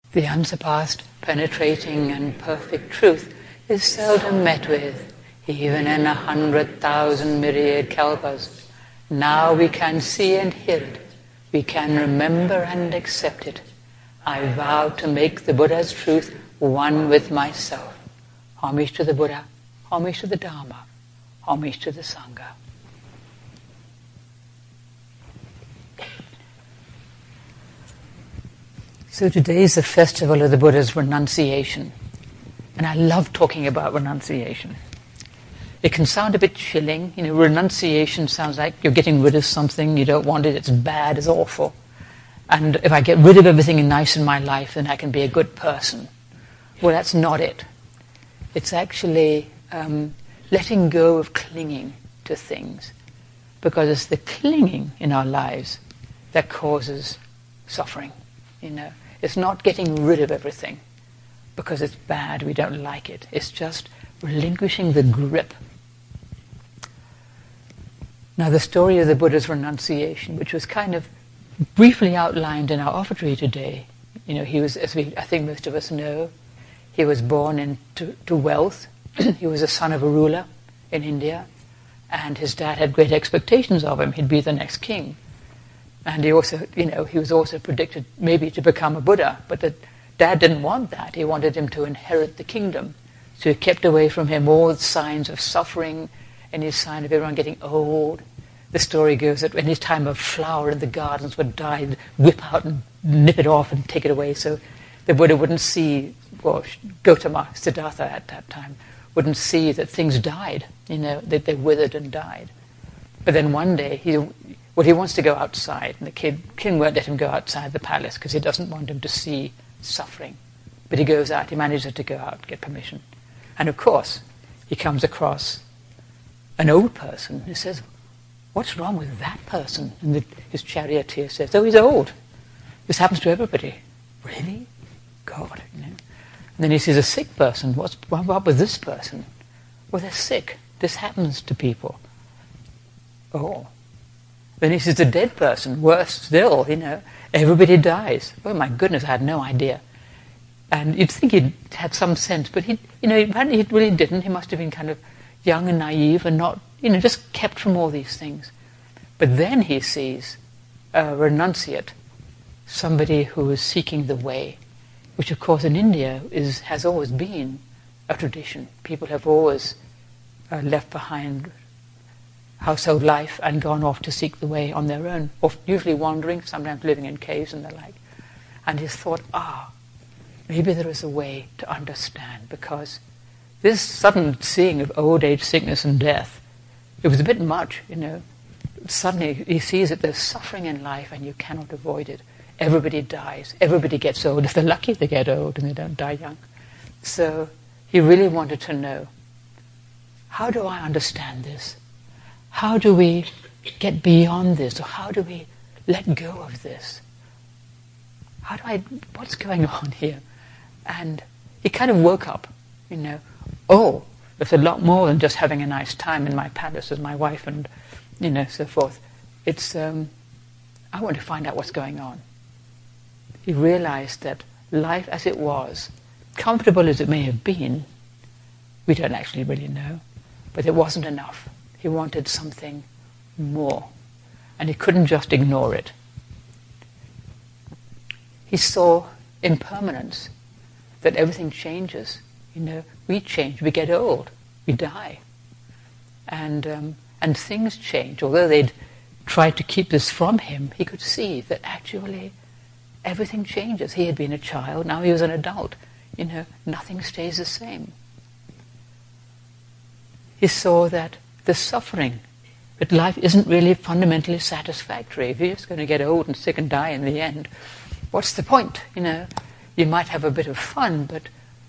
The unsurpassed, penetrating and perfect truth is seldom met with, even in 100,000 myriad kalpas. Now we can see and hear it. We can remember and accept it. I vow to make the Buddha's truth one with myself. Homage to the Buddha, homage to the Dharma, homage to the Sangha. So today is the festival of the Buddha's renunciation. And I love talking about renunciation. It can sound a bit chilling. Renunciation sounds like you're getting rid of something, you don't want it, it's bad, it's awful. And if I get rid of everything nice in my life, then I can be a good person. Well, that's not it. It's actually letting go of clinging to things. Because it's the clinging in our lives that causes suffering. It's not getting rid of everything because it's bad, we don't like it. It's just relinquishing the grip. Now, the story of the Buddha's renunciation, which was kind of briefly outlined in our offertory today, he was, as I think most of us know, he was born into wealth. He was the son of a ruler in India, and his dad had great expectations of him. He'd be the next king. And he also, he was also predicted maybe to become a Buddha, but the dad didn't want that. He wanted him to inherit the kingdom. So he kept away from him all the signs of suffering, any sign of everyone getting old. The story goes that any time a flower in the gardens would die, he'd whip out and nip it off and take it away. So the Buddha wouldn't see, or Gautama, Siddhartha at that time, wouldn't see that things died, that they withered and died. But then one day, he wants to go outside, and the king won't let him go outside the palace because he doesn't want him to see suffering. But he goes out, he manages to go out, get permission. And of course, he comes across an old person who says, "What's wrong with that person?" And his charioteer says, "Oh, he's old. This happens to everybody." "Really? God." And then he sees a sick person. What's wrong with this person? "Well, they're sick. This happens to people." "Oh." Then he sees a dead person. Worse still, everybody dies. "Oh my goodness, I had no idea." And you'd think he'd had some sense, but apparently he really didn't. He must have been kind of young and naive and not, just kept from all these things. But then he sees a renunciate, somebody who is seeking the way, which of course in India has always been a tradition. People have always left behind household life and gone off to seek the way on their own, or usually wandering, sometimes living in caves and the like. And he thought, maybe there is a way to understand, because this sudden seeing of old age, sickness and death, it was a bit much, Suddenly he sees that there's suffering in life and you cannot avoid it. Everybody dies. Everybody gets old. If they're lucky, they get old and they don't die young. So he really wanted to know, how do I understand this? How do we get beyond this? Or how do we let go of this? What's going on here? And he kind of woke up, oh, there's a lot more than just having a nice time in my palace with my wife and, so forth. It's, I want to find out what's going on. He realized that life as it was, comfortable as it may have been, we don't actually really know, but it wasn't enough. He wanted something more, and he couldn't just ignore it. He saw impermanence, that everything changes. We change, we get old, we die. And things change. Although they'd tried to keep this from him, he could see that actually everything changes. He had been a child, now he was an adult. Nothing stays the same. He saw that the suffering, that life isn't really fundamentally satisfactory. If you're just going to get old and sick and die in the end, what's the point? You might have a bit of fun, but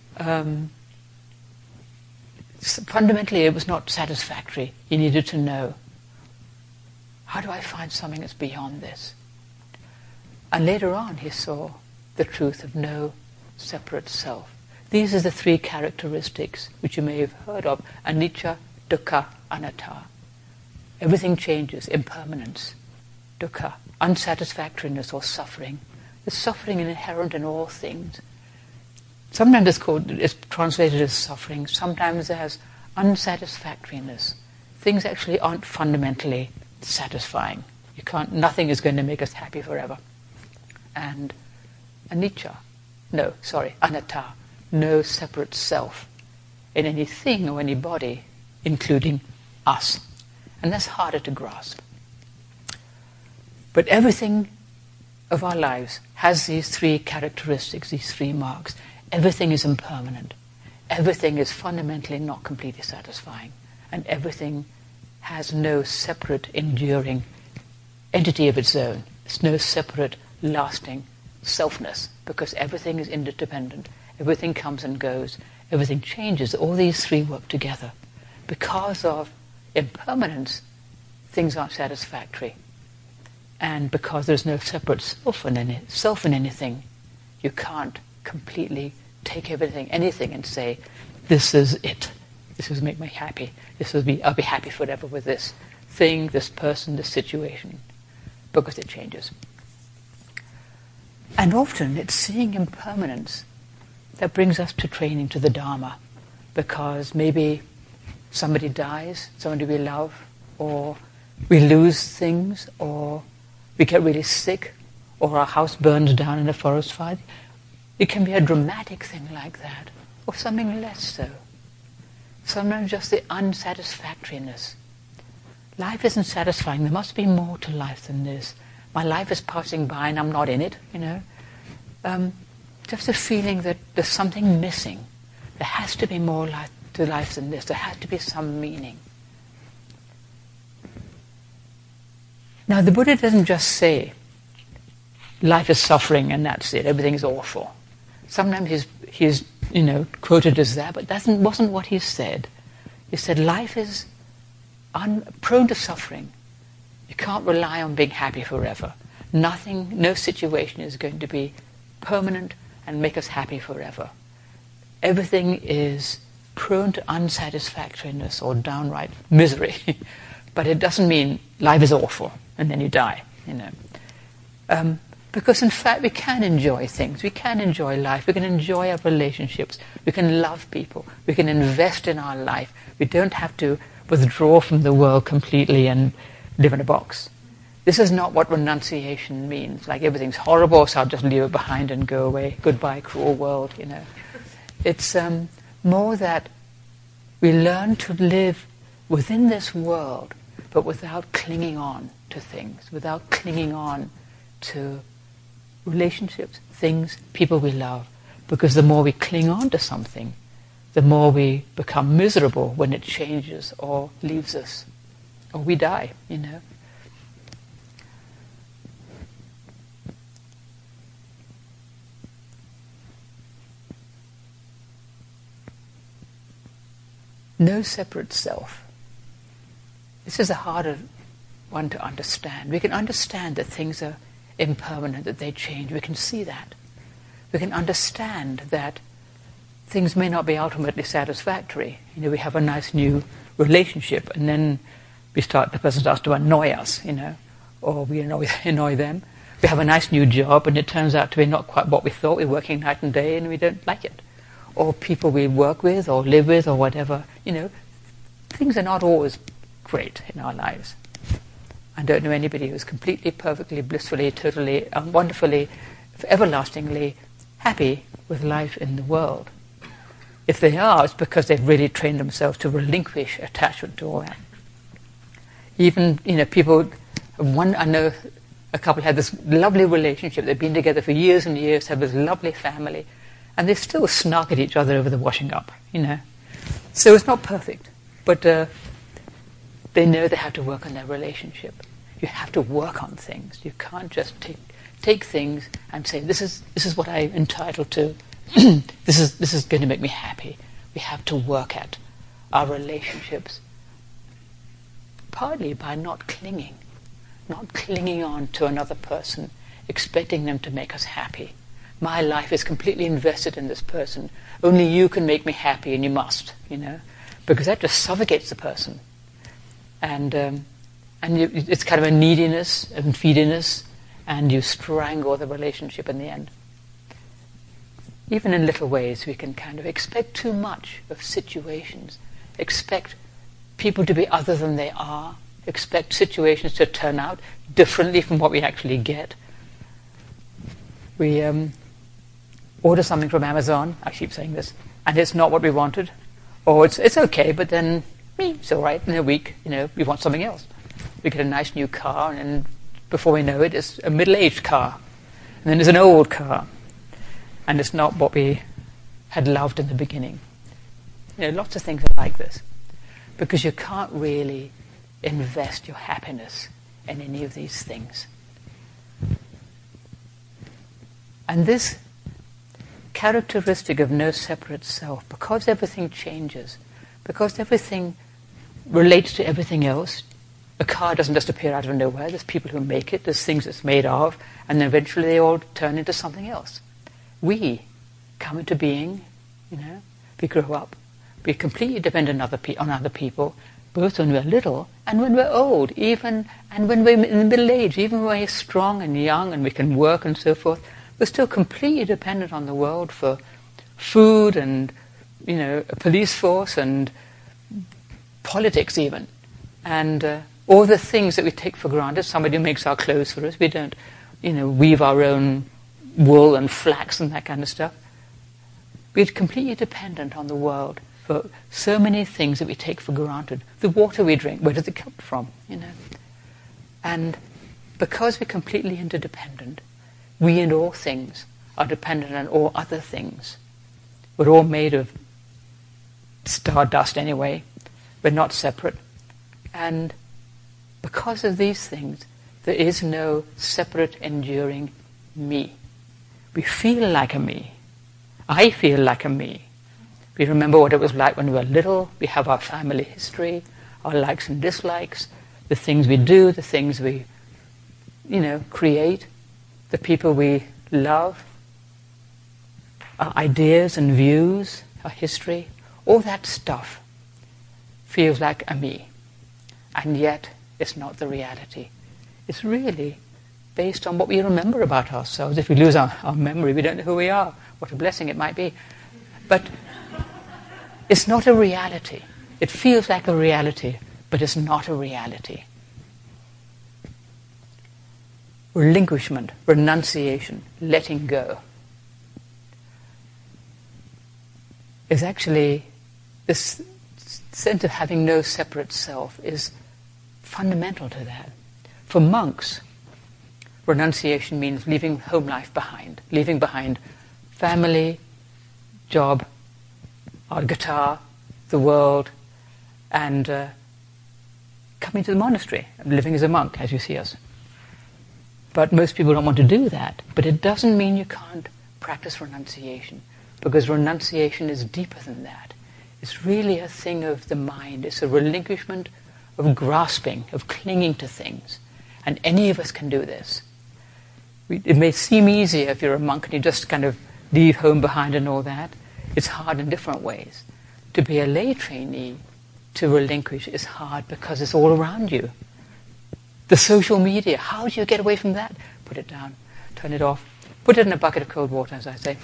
fundamentally it was not satisfactory. He needed to know, how do I find something that's beyond this? And later on he saw the truth of no separate self. These are the three characteristics which you may have heard of: anicca, dukkha, anatta. Everything changes, impermanence, dukkha, unsatisfactoriness or suffering. There's suffering inherent in all things. Sometimes it's translated as suffering, sometimes as unsatisfactoriness. Things actually aren't fundamentally satisfying. Nothing is going to make us happy forever. And anicca, anatta, no separate self in anything or anybody, including us. And that's harder to grasp. But everything of our lives has these three characteristics, these three marks. Everything is impermanent. Everything is fundamentally not completely satisfying. And everything has no separate, enduring entity of its own. It's no separate, lasting selfness, because everything is interdependent. Everything comes and goes. Everything changes. All these three work together. Because of impermanence, things aren't satisfactory. And because there's no separate self in anything, you can't completely take anything and say, this is it. This will make me happy. I'll be happy forever with this thing, this person, this situation, because it changes. And often it's seeing impermanence that brings us to training, to the Dharma, because maybe somebody dies, somebody we love, or we lose things, or we get really sick, or our house burns down in a forest fire. It can be a dramatic thing like that, or something less so. Sometimes just the unsatisfactoriness. Life isn't satisfying. There must be more to life than this. My life is passing by and I'm not in it, Just a feeling that there's something missing. There has to be more to life than this. There has to be some meaning. Now, the Buddha doesn't just say, life is suffering and that's it, everything is awful. Sometimes he's quoted as that, but that wasn't what he said. He said life is prone to suffering. You can't rely on being happy forever. No situation is going to be permanent and make us happy forever. Everything is prone to unsatisfactoriness or downright misery. But it doesn't mean life is awful and then you die, Because in fact we can enjoy things. We can enjoy life. We can enjoy our relationships. We can love people. We can invest in our life. We don't have to withdraw from the world completely and live in a box. This is not what renunciation means. Like everything's horrible, so I'll just leave it behind and go away. Goodbye, cruel world, It's more that we learn to live within this world, but without clinging on to things, without clinging on to relationships, things, people we love. Because the more we cling on to something, the more we become miserable when it changes or leaves us, or we die, No separate self. This is a harder one to understand. We can understand that things are impermanent, that they change. We can see that. We can understand that things may not be ultimately satisfactory. We have a nice new relationship, and then the person starts to annoy us, or we annoy them. We have a nice new job, and it turns out to be not quite what we thought. We're working night and day, and we don't like it. Or people we work with, or live with, or whatever. Things are not always great in our lives. I don't know anybody who's completely, perfectly, blissfully, totally, wonderfully, everlastingly happy with life in the world. If they are, it's because they've really trained themselves to relinquish attachment to all that. Even, people, I know a couple had this lovely relationship. They've been together for years and years, have this lovely family, and they still snark at each other over the washing up, So it's not perfect, but they know they have to work on their relationship. You have to work on things. You can't just take things and say, this is what I'm entitled to. This is going to make me happy. We have to work at our relationships, partly by not clinging on to another person, expecting them to make us happy. My life is completely invested in this person. Only you can make me happy, and you must, because that just suffocates the person. And it's kind of a neediness and feediness, and you strangle the relationship in the end. Even in little ways, we can kind of expect too much of situations, expect people to be other than they are, expect situations to turn out differently from what we actually get. We order something from Amazon, I keep saying this, and it's not what we wanted, or it's okay, but then it's all right. In a week, we want something else. We get a nice new car, and before we know it, it's a middle-aged car, and then there's an old car, and it's not what we had loved in the beginning. Lots of things are like this, because you can't really invest your happiness in any of these things. And this characteristic of no separate self, because everything changes, because everything relates to everything else, a car doesn't just appear out of nowhere. There's people who make it, there's things it's made of, and then eventually they all turn into something else. We come into being, we grow up, we're completely dependent on other people, both when we're little and when we're old, and when we're in the middle age, even when we're strong and young and we can work and so forth. We're still completely dependent on the world for food and, a police force and politics even. And all the things that we take for granted. Somebody who makes our clothes for us. We don't, weave our own wool and flax and that kind of stuff. We're completely dependent on the world for so many things that we take for granted. The water we drink, where does it come from? And because we're completely interdependent, we in all things are dependent on all other things. We're all made of stardust anyway. We're not separate. And because of these things, there is no separate, enduring me. We feel like a me. I feel like a me. We remember what it was like when we were little. We have our family history, our likes and dislikes, the things we do, the things we, create, the people we love, our ideas and views, our history. All that stuff feels like a me. And yet, it's not the reality. It's really based on what we remember about ourselves. If we lose our memory, we don't know who we are. What a blessing it might be. But it's not a reality. It feels like a reality, but it's not a reality. Relinquishment, renunciation, letting go is actually, this sense of having no separate self is fundamental to that. For monks, renunciation means leaving home life behind, leaving behind family, job, our guitar, the world, and coming to the monastery and living as a monk, as you see us. But most people don't want to do that. But it doesn't mean you can't practice renunciation, because renunciation is deeper than that. It's really a thing of the mind. It's a relinquishment of grasping, of clinging to things. And any of us can do this. It may seem easier if you're a monk and you just kind of leave home behind and all that. It's hard in different ways. To be a lay trainee, to relinquish, is hard because it's all around you. The social media, how do you get away from that? Put it down, turn it off, put it in a bucket of cold water, as I say.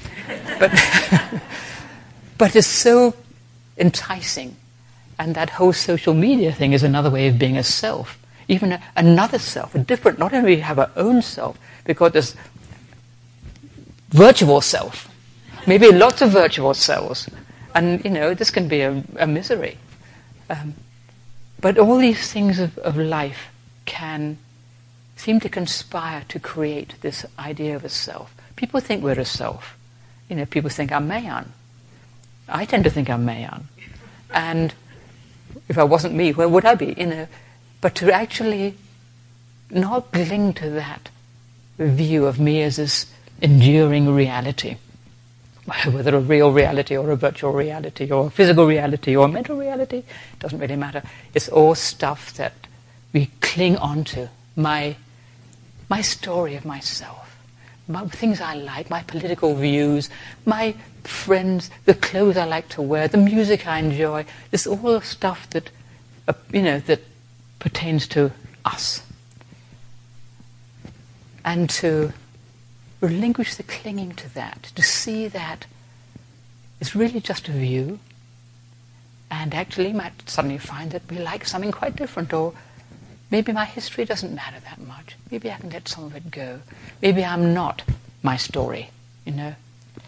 But it's so enticing. And that whole social media thing is another way of being a self. Even another self, a different, not only have our own self, because there's virtual self. Maybe lots of virtual selves. And, this can be a misery. But all these things of life can seem to conspire to create this idea of a self. People think we're a self. People think I'm Mayan. I tend to think I'm Mayan. And if I wasn't me, where would I be? But to actually not cling to that view of me as this enduring reality, whether a real reality or a virtual reality or a physical reality or a mental reality, doesn't really matter. It's all stuff that we cling onto. My story of myself, things I like, my political views, my friends, the clothes I like to wear, the music I enjoy. It's all stuff that, that pertains to us. and to relinquish the clinging to that, to see that it's really just a view, and actually you might suddenly find that we like something quite different, or maybe my history doesn't matter that much. Maybe I can let some of it go. Maybe I'm not my story, you know.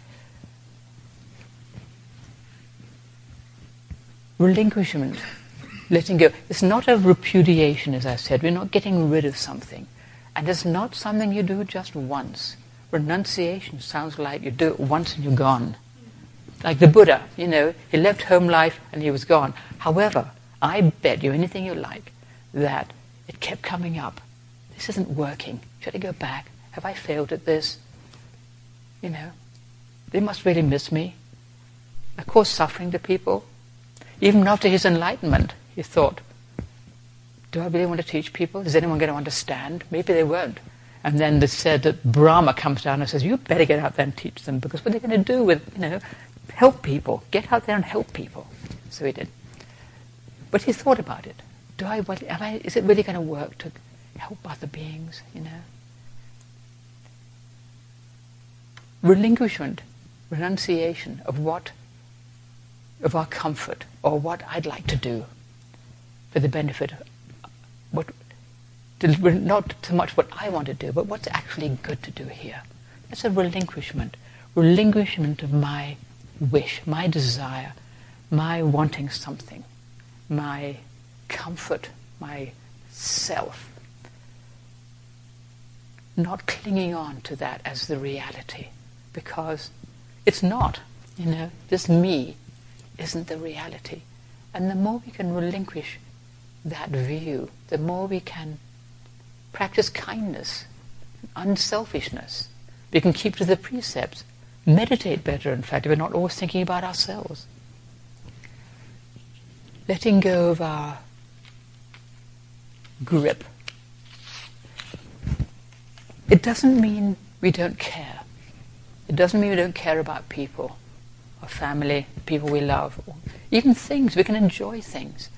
Relinquishment, letting go. It's not a repudiation, as I said. We're not getting rid of something. And it's not something you do just once. Renunciation sounds like you do it once and you're gone. Like the Buddha, you know, he left home life and he was gone. However, I bet you anything you like that it kept coming up. This isn't working. Should I go back? Have I failed at this? You know, they must really miss me. I cause suffering to people. Even after his enlightenment, he thought, do I really want to teach people? Is anyone going to understand? Maybe they won't. And then they said that Brahma comes down and says, you better get out there and teach them, because what are they going to do with, you know, help people. Get out there and help people. So he did. But he thought about it. Is it really going to work to help other beings, you know? Relinquishment, renunciation of our comfort, or what I'd like to do for the benefit of not so much what I want to do, but what's actually good to do here. That's a relinquishment of my wish, my desire, my wanting something, my comfort, my self. Not clinging on to that as the reality, because it's not, you know, this me isn't the reality. And the more we can relinquish that view, the more we can practice kindness, unselfishness. We can keep to the precepts, meditate better, in fact, if we're not always thinking about ourselves. Letting go of our grip. It doesn't mean we don't care. It doesn't mean we don't care about people, our family, people we love, or even things. We can enjoy things.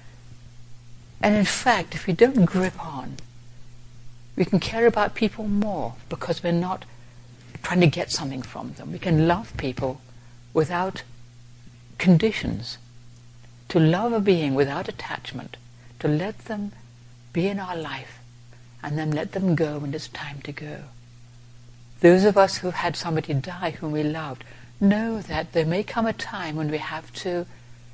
And in fact, if we don't grip on, we can care about people more, because we're not trying to get something from them. We can love people without conditions. To love a being without attachment, to let them be in our life, and then let them go when it's time to go. Those of us who've had somebody die whom we loved know that there may come a time when we have to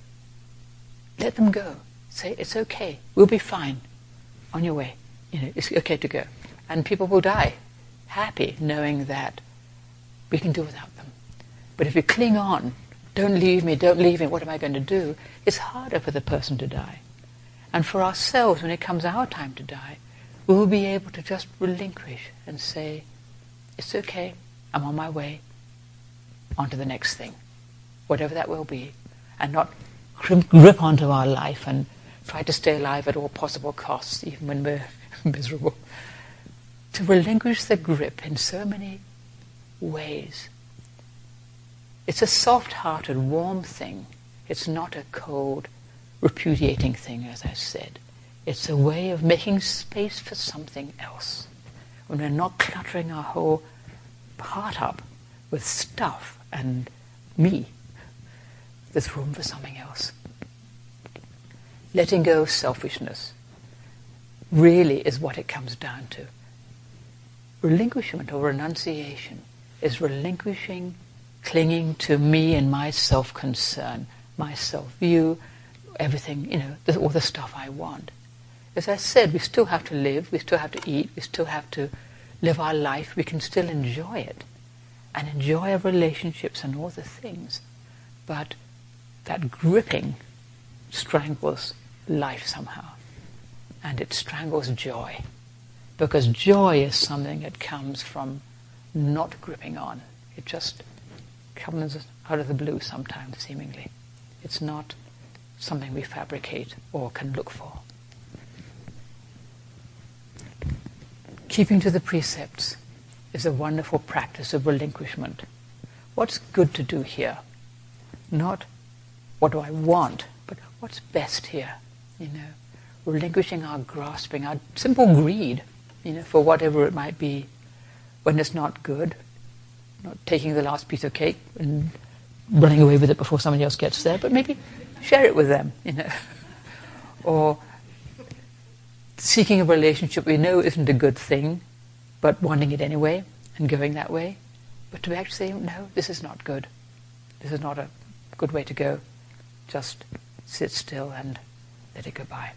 let them go. Say, it's okay, we'll be fine, on your way. You know, it's okay to go. And people will die happy knowing that we can do without them. But if we cling on, don't leave me, what am I going to do? It's harder for the person to die. And for ourselves, when it comes our time to die, we will be able to just relinquish and say, it's okay, I'm on my way, on to the next thing, whatever that will be, and not grip onto our life and try to stay alive at all possible costs, even when we're miserable. To relinquish the grip in so many ways. It's a soft-hearted, warm thing. It's not a cold, repudiating thing, as I said. It's a way of making space for something else. When we're not cluttering our whole heart up with stuff and me, there's room for something else. Letting go of selfishness really is what it comes down to. Relinquishment or renunciation is relinquishing clinging to me and my self-concern, my self-view, everything, all the stuff I want. As I said, we still have to live, we still have to eat, we still have to live our life, we can still enjoy it, and enjoy our relationships and all the things. But that gripping strangles life somehow, and it strangles joy, because joy is something that comes from not gripping on. It just comes out of the blue sometimes, seemingly. It's not something we fabricate or can look for. Keeping to the precepts is a wonderful practice of relinquishment. What's good to do here? Not what do I want, but what's best here? Relinquishing our grasping, our simple greed, for whatever it might be when it's not good, not taking the last piece of cake and running away with it before somebody else gets there, but maybe share it with them, or seeking a relationship we know isn't a good thing, but wanting it anyway and going that way, but to actually say, no, this is not good. This is not a good way to go. Just sit still and let it go by.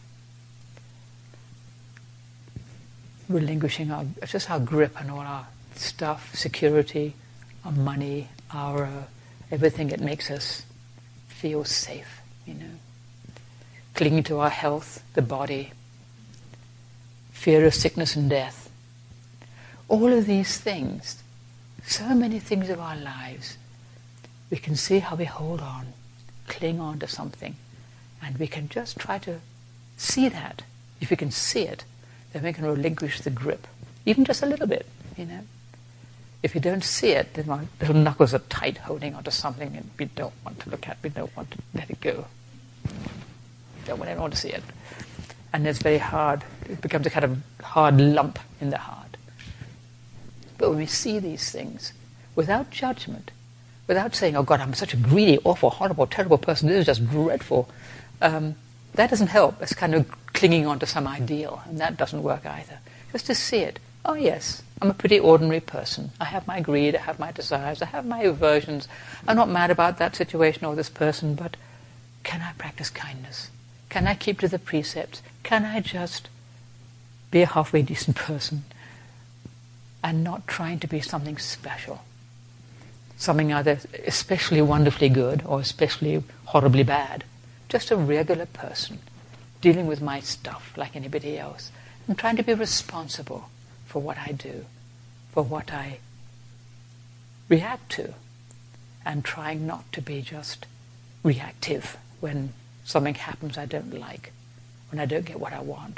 Relinquishing our grip on all our stuff, security, our money, our everything that makes us feel safe, Clinging to our health, the body, fear of sickness and death. All of these things, so many things of our lives, we can see how we hold on, cling on to something, and we can just try to see that. If we can see it, then we can relinquish the grip, even just a little bit, If we don't see it, then our little knuckles are tight, holding onto something and we don't want to look at, we don't want to let it go. Don't want anyone to see it. And it's very hard. It becomes a kind of hard lump in the heart. But when we see these things, without judgment, without saying, oh God, I'm such a greedy, awful, horrible, terrible person, this is just dreadful, that doesn't help. It's kind of clinging on to some ideal, and that doesn't work either. Just to see it. Oh yes, I'm a pretty ordinary person. I have my greed, I have my desires, I have my aversions. I'm not mad about that situation or this person, but can I practice kindness? Can I keep to the precepts? Can I just be a halfway decent person and not trying to be something special? Something either especially wonderfully good or especially horribly bad. Just a regular person dealing with my stuff like anybody else. I'm trying to be responsible for what I do, for what I react to, and trying not to be just reactive when something happens I don't like, when I don't get what I want.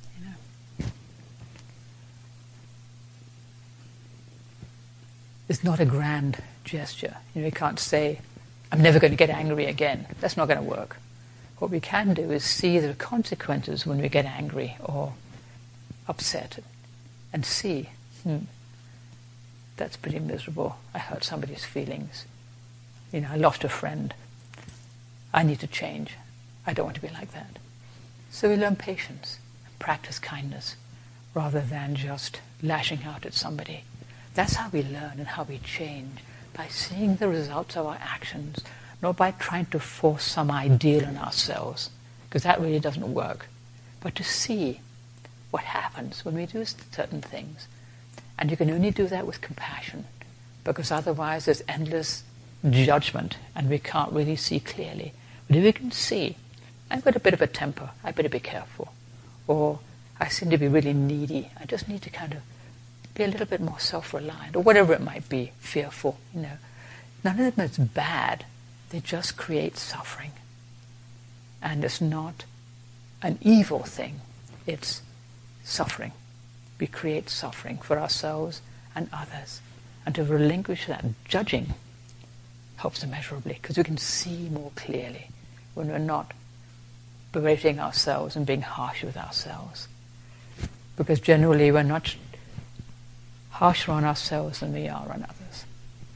It's not a grand gesture. You can't say, I'm never going to get angry again. That's not going to work. What we can do is see the consequences when we get angry or upset and see, that's pretty miserable. I hurt somebody's feelings. I lost a friend. I need to change. I don't want to be like that. So we learn patience and practice kindness rather than just lashing out at somebody. That's how we learn and how we change, by seeing the results of our actions, not by trying to force some ideal on ourselves, because that really doesn't work, but to see what happens when we do certain things. And you can only do that with compassion, because otherwise there's endless judgment and we can't really see clearly. But if we can see, I've got a bit of a temper, I better be careful. Or I seem to be really needy, I just need to kind of be a little bit more self-reliant, or whatever it might be, fearful. None of them is bad, they just create suffering. And it's not an evil thing, it's suffering. We create suffering for ourselves and others. And to relinquish that judging helps immeasurably, because we can see more clearly when we're not berating ourselves and being harsh with ourselves. Because generally we're not harsher on ourselves than we are on others.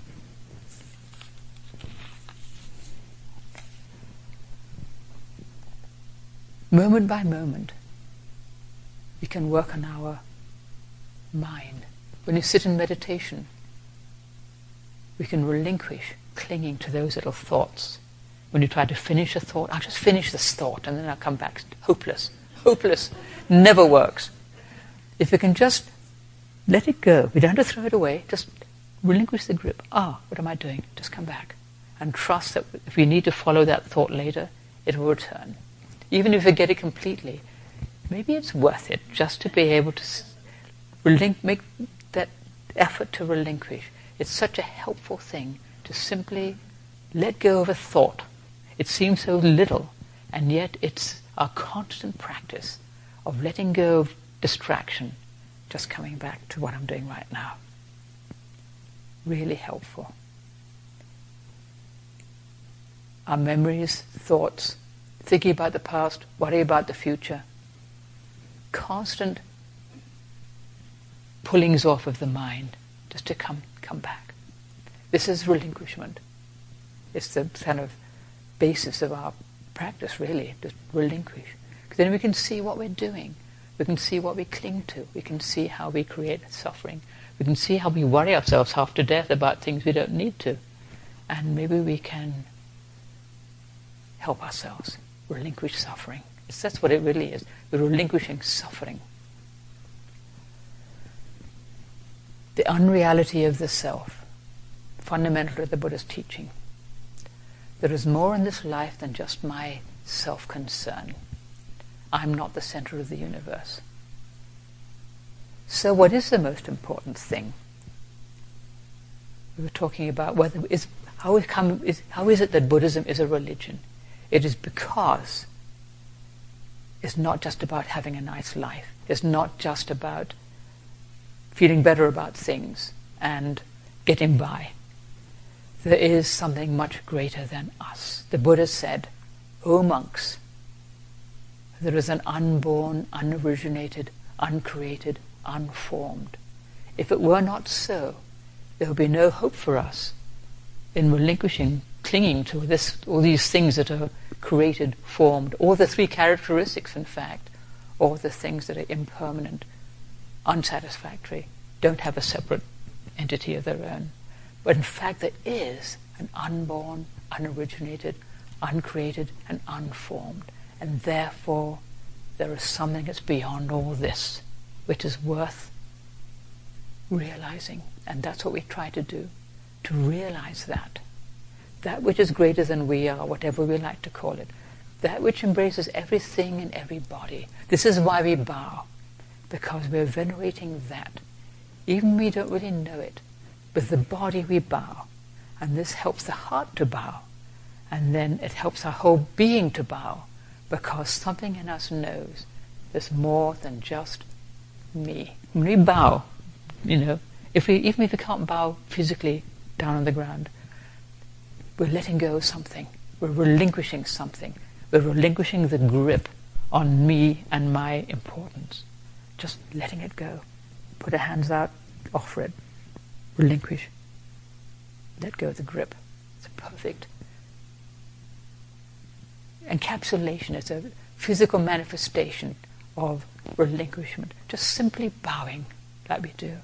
Moment by moment, we can work on our mind. When you sit in meditation, we can relinquish clinging to those little thoughts. When you try to finish a thought, I'll just finish this thought and then I'll come back. Hopeless. Hopeless. Never works. If we can just let it go, we don't have to throw it away, just relinquish the grip. What am I doing? Just come back. And trust that if we need to follow that thought later, it will return. Even if we forget it completely, maybe it's worth it just to be able to make that effort to relinquish. It's such a helpful thing to simply let go of a thought. It seems so little, and yet it's our constant practice of letting go of distraction, just coming back to what I'm doing right now. Really helpful. Our memories, thoughts, thinking about the past, worrying about the future, constant pullings off of the mind just to come back. This is relinquishment. It's the kind of basis of our practice, really, to relinquish. Because then we can see what we're doing. We can see what we cling to. We can see how we create suffering. We can see how we worry ourselves half to death about things we don't need to. And maybe we can help ourselves relinquish suffering. That's what it really is. We're relinquishing suffering. The unreality of the self, fundamental to the Buddha's teaching. There is more in this life than just my self-concern. I'm not the center of the universe. So what is the most important thing? We were talking about how is it that Buddhism is a religion? It is because it's not just about having a nice life. It's not just about feeling better about things and getting by. There is something much greater than us. The Buddha said, "O monks, there is an unborn, unoriginated, uncreated, unformed. If it were not so, there would be no hope for us in relinquishing, clinging to all these things that are created, formed, or the three characteristics, in fact, or the things that are impermanent, unsatisfactory, don't have a separate entity of their own. But in fact, there is an unborn, unoriginated, uncreated, and unformed. And therefore, there is something that's beyond all this, which is worth realizing." And that's what we try to do, to realize that. That which is greater than we are, whatever we like to call it. That which embraces everything and everybody. This is why we bow, because we're venerating that. Even we don't really know it. With the body we bow. And this helps the heart to bow. And then it helps our whole being to bow, because something in us knows there's more than just me. When we bow, even if we can't bow physically down on the ground, we're letting go of something. We're relinquishing something. We're relinquishing the grip on me and my importance. Just letting it go. Put our hands out, offer it. Relinquish. Let go of the grip. It's a perfect encapsulation. It's a physical manifestation of relinquishment. Just simply bowing like we do.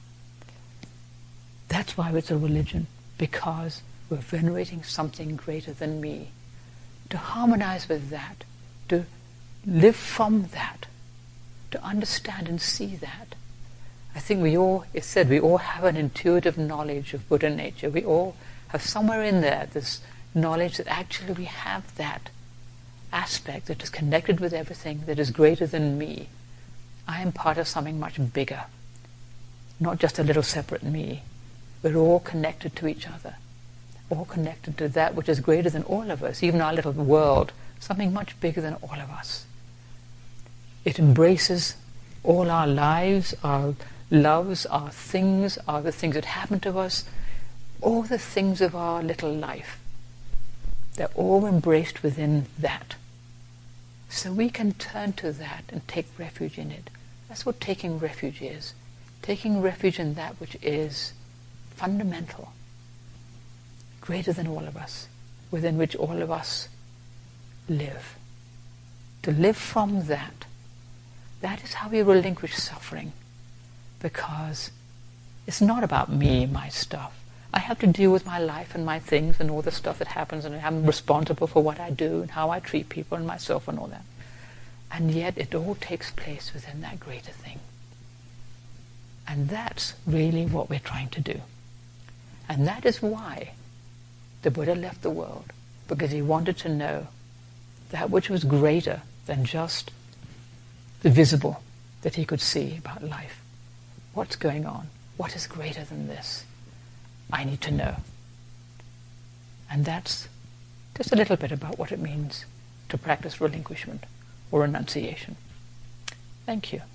That's why it's a religion, because we're venerating something greater than me. To harmonize with that, to live from that, to understand and see that. I think we all have an intuitive knowledge of Buddha nature. We all have somewhere in there this knowledge that actually we have that aspect that is connected with everything, that is greater than me. I am part of something much bigger, not just a little separate me. We're all connected to each other, all connected to that which is greater than all of us, even our little world, something much bigger than all of us. It embraces all our lives, our loves, our things, the things that happen to us, all the things of our little life. They're all embraced within that. So we can turn to that and take refuge in it. That's what taking refuge is. Taking refuge in that which is fundamental, greater than all of us, within which all of us live. To live from that. That is how we relinquish suffering. Because it's not about me, my stuff. I have to deal with my life and my things and all the stuff that happens, and I'm responsible for what I do and how I treat people and myself and all that. And yet it all takes place within that greater thing. And that's really what we're trying to do. And that is why the Buddha left the world, because he wanted to know that which was greater than just the visible that he could see about life. What's going on? What is greater than this? I need to know. And that's just a little bit about what it means to practice relinquishment or renunciation. Thank you.